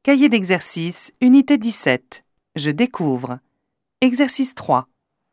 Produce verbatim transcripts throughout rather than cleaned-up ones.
Cahier d'exercice, unité dix-sept. Je découvre. Exercice trois.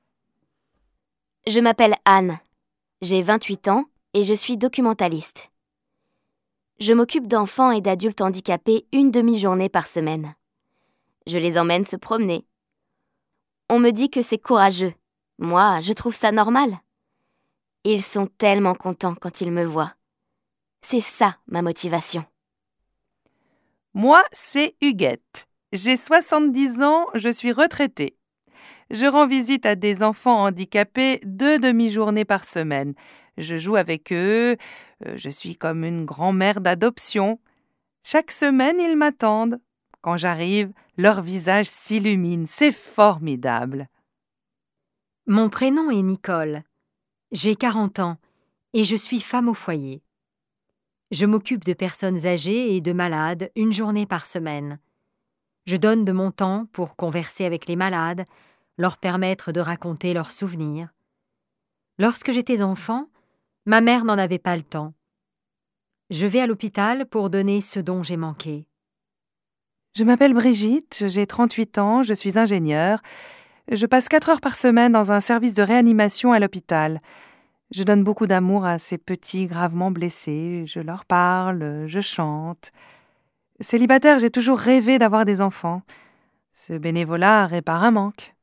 Je m'appelle Anne. J'ai vingt-huit ans et je suis documentaliste. Je m'occupe d'enfants et d'adultes handicapés une demi-journée par semaine. Je les emmène se promener. On me dit que c'est courageux. Moi, je trouve ça normal. Ils sont tellement contents quand ils me voient. C'est ça ma motivation. Moi, c'est Huguette. J'ai soixante-dix ans, je suis retraitée. Je rends visite à des enfants handicapés deux demi-journées par semaine. Je joue avec eux, euh, je suis comme une grand-mère d'adoption. Chaque semaine, ils m'attendent. Quand j'arrive, leur visage s'illumine, c'est formidable. Mon prénom est Nicole. J'ai quarante ans et je suis femme au foyer. Je m'occupe de personnes âgées et de malades une journée par semaine. Je donne de mon temps pour converser avec les malades, leur permettre de raconter leurs souvenirs. Lorsque j'étais enfant, ma mère n'en avait pas le temps. Je vais à l'hôpital pour donner ce dont j'ai manqué. Je m'appelle Brigitte, j'ai trente-huit ans, je suis ingénieure. Je passe quatre heures par semaine dans un service de réanimation à l'hôpital. Je donne beaucoup d'amour à ces petits gravement blessés. Je leur parle, je chante. Célibataire, j'ai toujours rêvé d'avoir des enfants. Ce bénévolat répare un manque.